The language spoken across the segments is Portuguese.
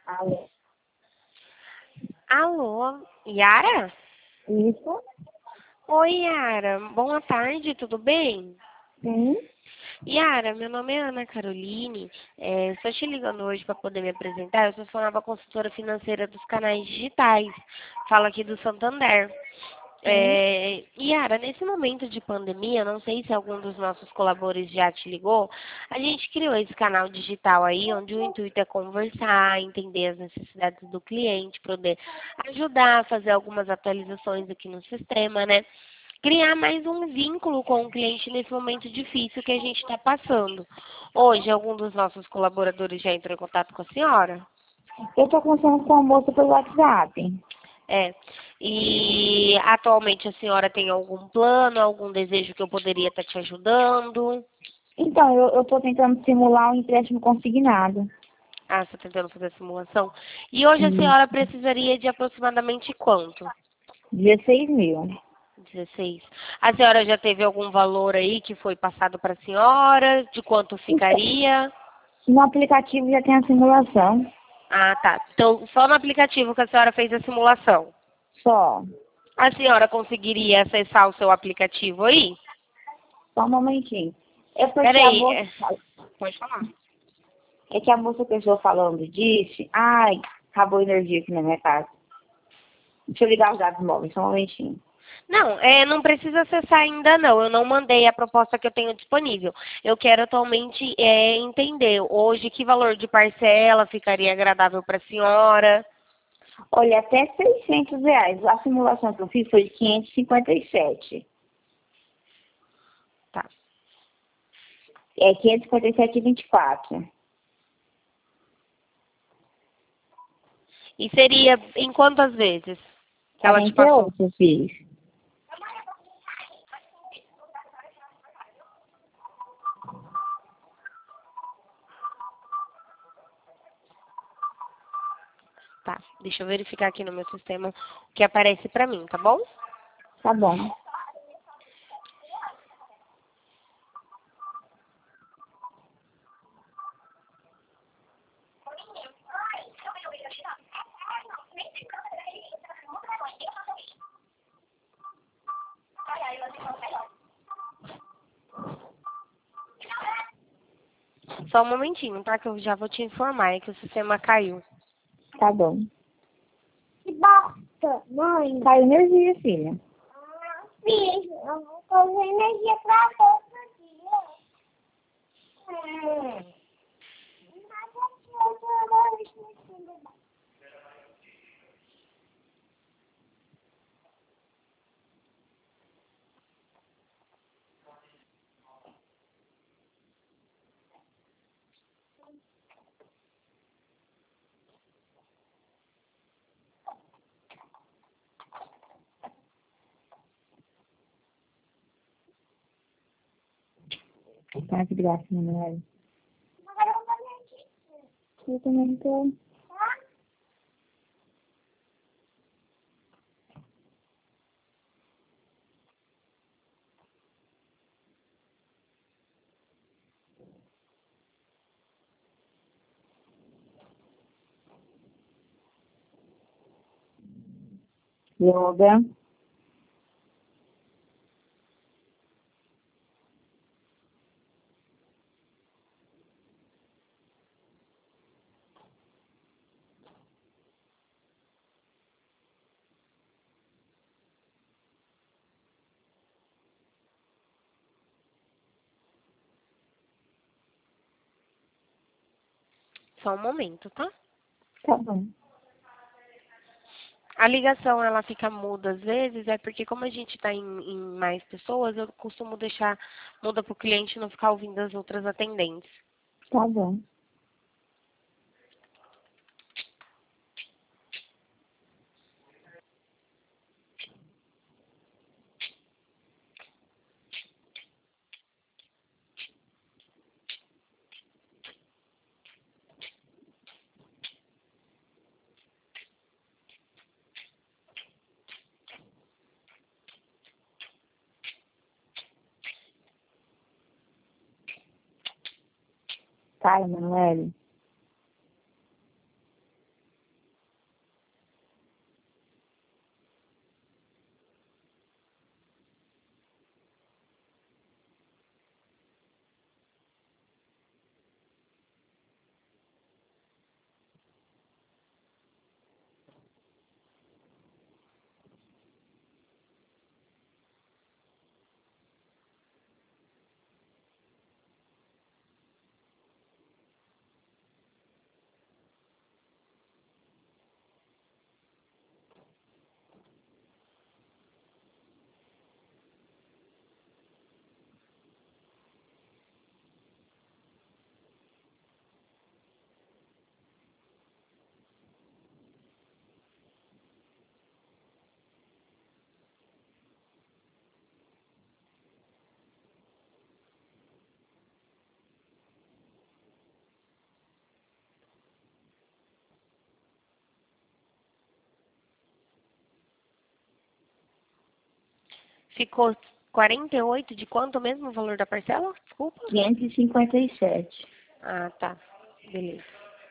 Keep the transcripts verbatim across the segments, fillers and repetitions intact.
Alô? Alô, Yara? Isso? Oi, Yara. Boa tarde, tudo bem? Sim? Yara, meu nome é Ana Caroline. É, estou te ligando hoje para poder me apresentar. Eu sou sua nova consultora financeira dos canais digitais. Falo aqui do Santander. Sim? É, Yara, nesse momento de pandemia, não sei se algum dos nossos colaboradores já te ligou, a gente criou esse canal digital aí, onde o intuito é conversar, entender as necessidades do cliente, poder ajudar a fazer algumas atualizações aqui no sistema, né? Criar mais um vínculo com o cliente nesse momento difícil que a gente está passando. Hoje, algum dos nossos colaboradores já entrou em contato com a senhora? Eu estou conversando com a moça pelo WhatsApp. É. E atualmente a senhora tem algum plano, algum desejo que eu poderia estar te ajudando? Então, eu estou tentando simular um empréstimo consignado. Ah, você está tentando fazer a simulação? E hoje a Hum, senhora precisaria de aproximadamente quanto? dezesseis mil. Dezesseis. A senhora já teve algum valor aí que foi passado para a senhora? De quanto Então, ficaria? no aplicativo já tem a simulação. Ah, tá. Então, só no aplicativo que a senhora fez a simulação. Só. A senhora conseguiria acessar o seu aplicativo aí? Só um momentinho. É porque a Peraí. moça, é- Pode falar. é que a moça que eu estou falando disse, ai, acabou a energia aqui na minha casa. Deixa eu ligar os dados móveis, só um momentinho. Não, é, não precisa acessar ainda não. Eu não mandei a proposta que eu tenho disponível. Eu quero atualmente é, entender hoje que valor de parcela ficaria agradável para a senhora. Olha, até seiscentos reais. A simulação que eu fiz foi de quinhentos e cinquenta e sete. Tá. É quinhentos e cinquenta e sete e vinte e quatro. E seria em quantas vezes que ela te quarenta e passou? oito eu fiz. Tá. Deixa eu verificar aqui no meu sistema o que aparece para mim, tá bom? Tá bom. Só um momentinho, tá? Que eu já vou te informar, é que o sistema caiu. Tá bom. Que bosta, mãe. Caiu energia, filha. Filho, eu vou fazer energia pra todo dia. Hum. Tá, que graça, Manuel. Eu também tô. Yoga. Só um momento, tá? Tá bom. A ligação, ela fica muda às vezes, é porque como a gente está em, em mais pessoas, eu costumo deixar muda para o cliente não ficar ouvindo as outras atendentes. Tá bom. Tá, Emanuele. Ficou quarenta e oito de quanto mesmo o valor da parcela? Desculpa. quinhentos e cinquenta e sete. Ah, tá. Beleza.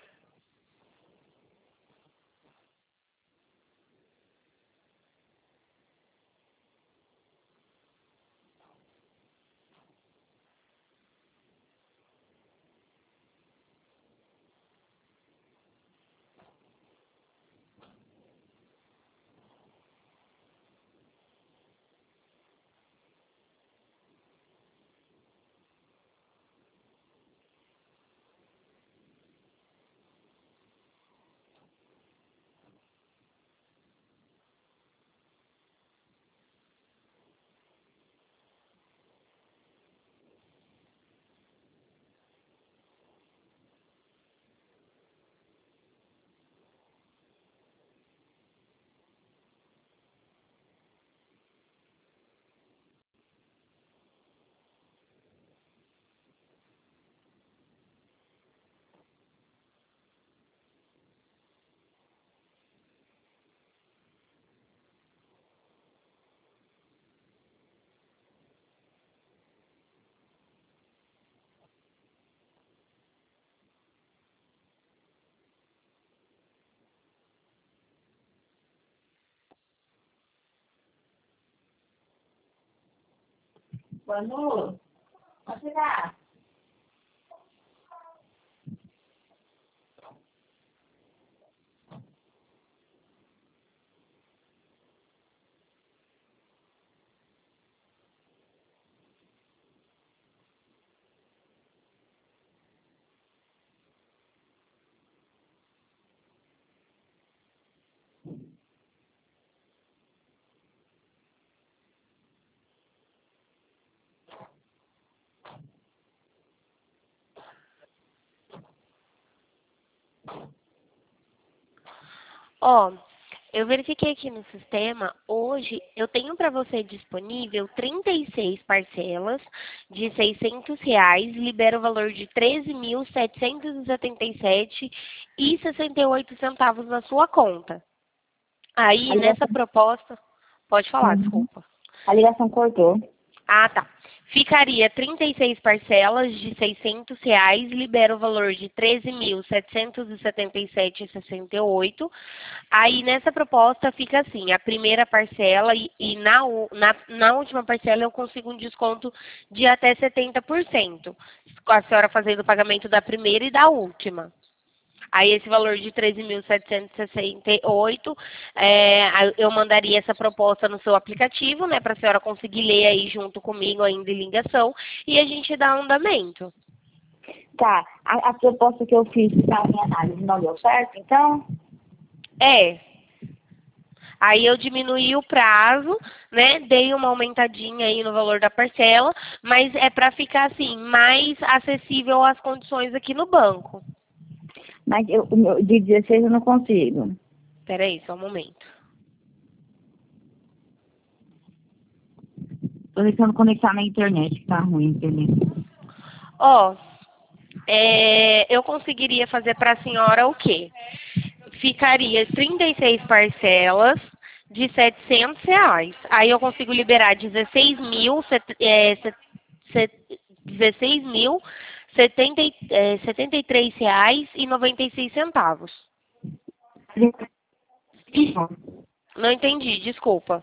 Quando? Onde tá? Ó, eu verifiquei aqui no sistema, hoje eu tenho para você disponível trinta e seis parcelas de seiscentos reais, libera o valor de treze mil setecentos e setenta e sete e sessenta e oito centavos na sua conta. Aí, A nessa ligação, proposta, pode falar, uhum. desculpa. A ligação cortou. Ah, tá. Ficaria trinta e seis parcelas de seiscentos reais, libera o valor de treze mil setecentos e setenta e sete e sessenta e oito. Aí nessa proposta fica assim, a primeira parcela e, e na, u- na, na última parcela eu consigo um desconto de até setenta por cento, com a senhora fazendo o pagamento da primeira e da última. Aí esse valor de treze mil setecentos e sessenta e oito, é, a- eu mandaria essa proposta no seu aplicativo, né, para a senhora conseguir ler aí junto comigo ainda em ligação, e a gente dá andamento. Tá, a, a proposta que eu fiz para minha análise não deu certo, então? É, aí eu diminuí o prazo, né, dei uma aumentadinha aí no valor da parcela, mas é para ficar assim, mais acessível às condições aqui no banco. Mas eu, o meu, de dezesseis eu não consigo. Espera aí, só um momento. Tô tentando conectar na internet, que tá ruim a internet. Ó, é, eu conseguiria fazer para a senhora o quê? Ficaria trinta e seis parcelas de setecentos reais. Aí eu consigo liberar dezesseis mil, set- é, set- set- dezesseis mil, setenta, e- é, setenta e três reais e noventa e seis centavos. Não entendi, desculpa.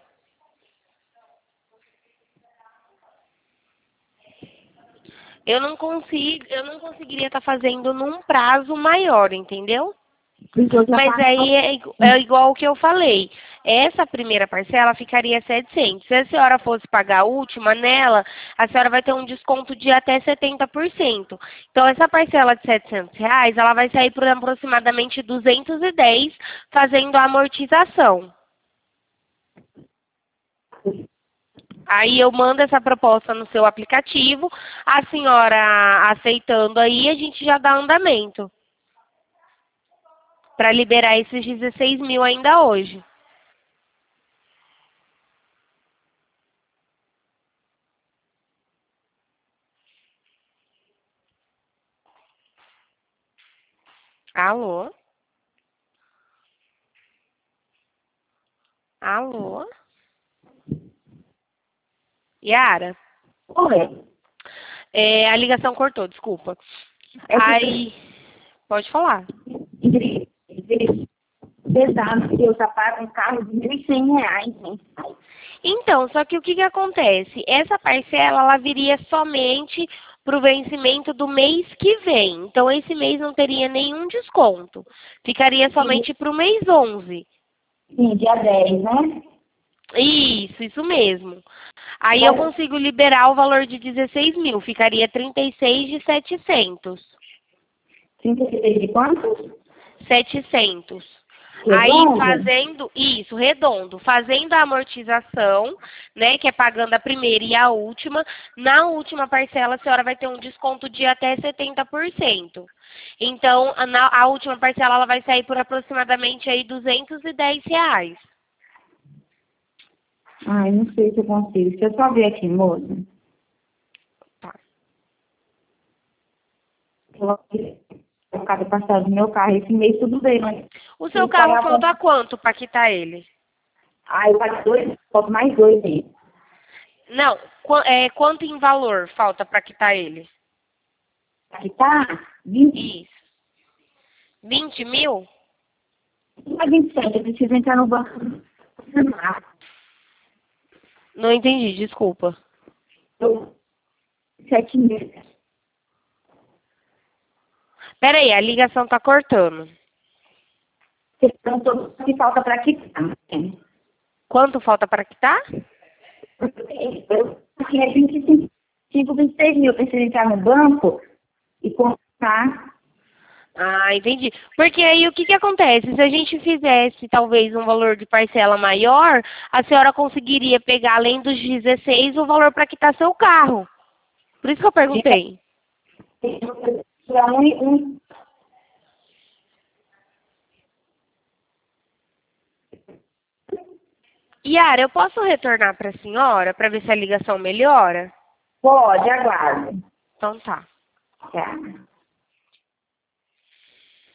Eu não consigo, eu não conseguiria estar fazendo num prazo maior, entendeu? Porque eu já Mas pago. aí é, igu- é igual o que eu falei. Essa primeira parcela ficaria setecentos. Se a senhora fosse pagar a última, nela, a senhora vai ter um desconto de até setenta por cento. Então, essa parcela de setecentos reais, ela vai sair por aproximadamente duzentos e dez, fazendo a amortização. Aí eu mando essa proposta no seu aplicativo, a senhora aceitando aí, a gente já dá andamento para liberar esses dezesseis mil ainda hoje. Alô? Alô? Yara, Oi. é, a ligação cortou, desculpa. É que Aí, pode falar. pesado, porque eu já pago um carro de mil e cem reais, né? Então, só que o que, que acontece? Essa parcela, ela viria somente para o vencimento do mês que vem. Então, esse mês não teria nenhum desconto. Ficaria somente para o mês onze. Sim, dia dez, né? Isso, isso mesmo. Aí eu consigo liberar o valor de dezesseis mil. Ficaria trinta e seis de setecentos. trinta e seis de quantos? setecentos. Aí Redondo? fazendo isso, redondo, fazendo a amortização, né, que é pagando a primeira e a última, na última parcela a senhora vai ter um desconto de até setenta por cento. Então, a, na, a última parcela ela vai sair por aproximadamente aí duzentos e dez reais. Ai, não sei se eu consigo. Deixa eu só ver aqui, moça. Tá. Eu cada passado do meu carro esse mês tudo bem, mas... O seu carro falta quanto para quitar ele? Ah, eu pago dois, falta mais dois aí. Não, qu é, quanto em valor falta para quitar ele? Aqui tá vinte. Isso. vinte mil? Não é vinte e sete, eu preciso entrar no banco. Não entendi, desculpa. Sete mil. Peraí, a ligação tá cortando. Você perguntou que falta para quitar. Quanto falta para quitar? Porque é vinte e cinco, vinte e seis mil. Eu preciso entrar no banco e comprar. Ah, entendi. Porque aí o que que acontece? Se a gente fizesse talvez um valor de parcela maior, a senhora conseguiria pegar além dos dezesseis o valor para quitar seu carro. Por isso que eu perguntei. Um, um, Yara, eu posso retornar para a senhora para ver se a ligação melhora? pode, aguarde. Então tá. Tá.